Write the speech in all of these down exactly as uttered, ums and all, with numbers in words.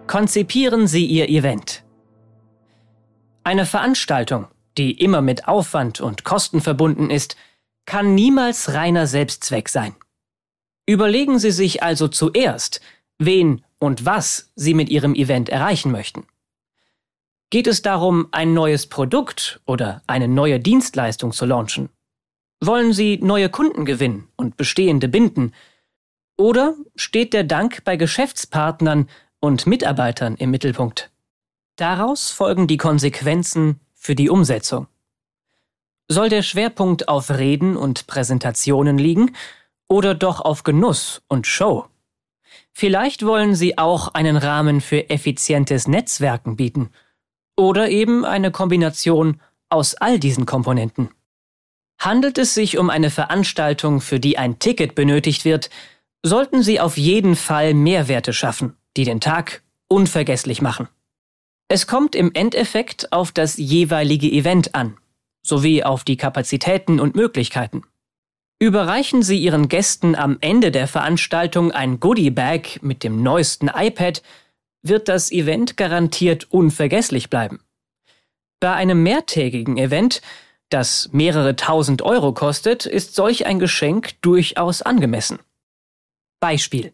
Konzipieren Sie Ihr Event. Eine Veranstaltung, die immer mit Aufwand und Kosten verbunden ist, kann niemals reiner Selbstzweck sein. Überlegen Sie sich also zuerst, wen und was Sie mit Ihrem Event erreichen möchten. Geht es darum, ein neues Produkt oder eine neue Dienstleistung zu launchen? Wollen Sie neue Kunden gewinnen und bestehende binden? Oder steht der Dank bei Geschäftspartnern und Mitarbeitern im Mittelpunkt? Daraus folgen die Konsequenzen für die Umsetzung. Soll der Schwerpunkt auf Reden und Präsentationen liegen oder doch auf Genuss und Show? Vielleicht wollen Sie auch einen Rahmen für effizientes Netzwerken bieten oder eben eine Kombination aus all diesen Komponenten. Handelt es sich um eine Veranstaltung, für die ein Ticket benötigt wird, sollten Sie auf jeden Fall Mehrwerte schaffen, die den Tag unvergesslich machen. Es kommt im Endeffekt auf das jeweilige Event an, sowie auf die Kapazitäten und Möglichkeiten. Überreichen Sie Ihren Gästen am Ende der Veranstaltung ein Goodie-Bag mit dem neuesten iPad, wird das Event garantiert unvergesslich bleiben. Bei einem mehrtägigen Event, das mehrere tausend Euro kostet, ist solch ein Geschenk durchaus angemessen. Beispiel: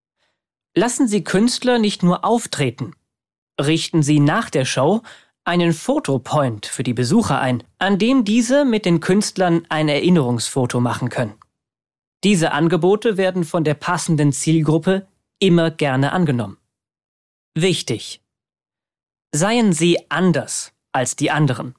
Lassen Sie Künstler nicht nur auftreten. Richten Sie nach der Show einen Fotopoint für die Besucher ein, an dem diese mit den Künstlern ein Erinnerungsfoto machen können. Diese Angebote werden von der passenden Zielgruppe immer gerne angenommen. Wichtig: Seien Sie anders als die anderen.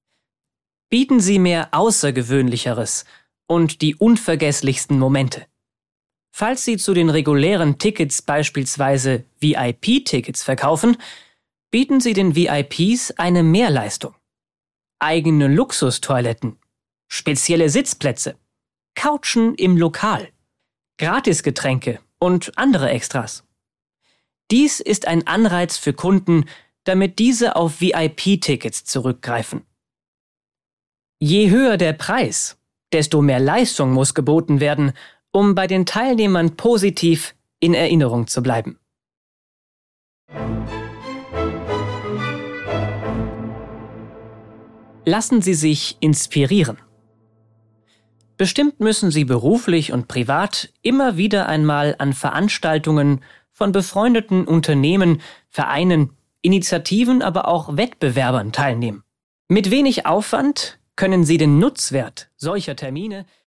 Bieten Sie mehr Außergewöhnlicheres und die unvergesslichsten Momente. Falls Sie zu den regulären Tickets beispielsweise V I P-Tickets verkaufen, bieten Sie den V I Ps eine Mehrleistung. Eigene Luxustoiletten, spezielle Sitzplätze, Couchen im Lokal, Gratisgetränke und andere Extras. Dies ist ein Anreiz für Kunden, damit diese auf V I P-Tickets zurückgreifen. Je höher der Preis, desto mehr Leistung muss geboten werden, um bei den Teilnehmern positiv in Erinnerung zu bleiben. Lassen Sie sich inspirieren. Bestimmt müssen Sie beruflich und privat immer wieder einmal an Veranstaltungen von befreundeten Unternehmen, Vereinen, Initiativen, aber auch Wettbewerbern teilnehmen. Mit wenig Aufwand können Sie den Nutzwert solcher Termine